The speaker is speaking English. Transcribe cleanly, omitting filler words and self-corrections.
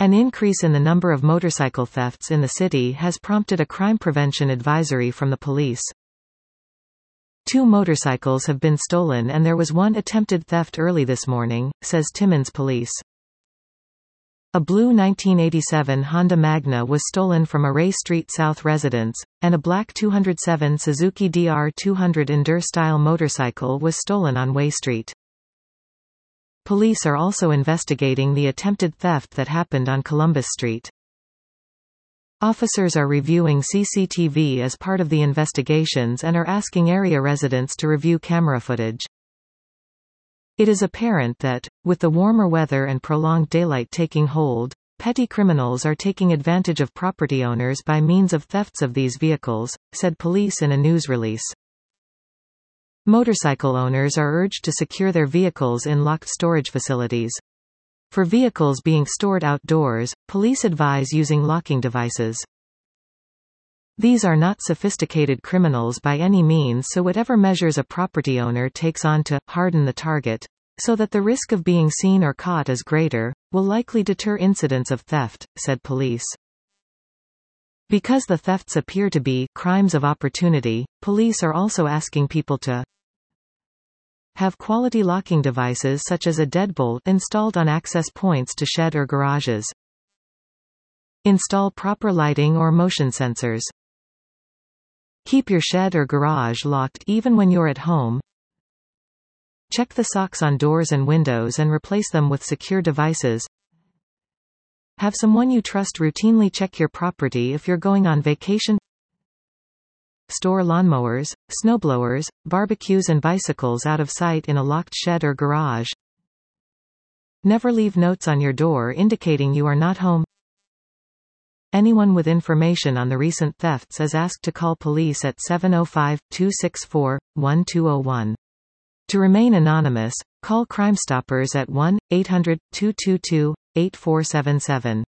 An increase in the number of motorcycle thefts in the city has prompted a crime prevention advisory from the police. 2 motorcycles have been stolen and there was one attempted theft early this morning, says Timmins Police. A blue 1987 Honda Magna was stolen from a Ray Street South residence, and a black 207 Suzuki DR200 Endure-style motorcycle was stolen on Way Street. Police are also investigating the attempted theft that happened on Columbus Street. Officers are reviewing CCTV as part of the investigations and are asking area residents to review camera footage. It is apparent that, with the warmer weather and prolonged daylight taking hold, petty criminals are taking advantage of property owners by means of thefts of these vehicles, said police in a news release. Motorcycle owners are urged to secure their vehicles in locked storage facilities. For vehicles being stored outdoors, police advise using locking devices. These are not sophisticated criminals by any means, so whatever measures a property owner takes on to harden the target, so that the risk of being seen or caught is greater, will likely deter incidents of theft, said police. Because the thefts appear to be crimes of opportunity, police are also asking people to have quality locking devices such as a deadbolt installed on access points to shed or garages. Install proper lighting or motion sensors. Keep your shed or garage locked even when you're at home. Check the socks on doors and windows and replace them with secure devices. Have someone you trust routinely check your property if you're going on vacation. Store lawnmowers, snowblowers, barbecues and bicycles out of sight in a locked shed or garage. Never leave notes on your door indicating you are not home. Anyone with information on the recent thefts is asked to call police at 705-264-1201. To remain anonymous, call Crime Stoppers at 1-800-222-8477.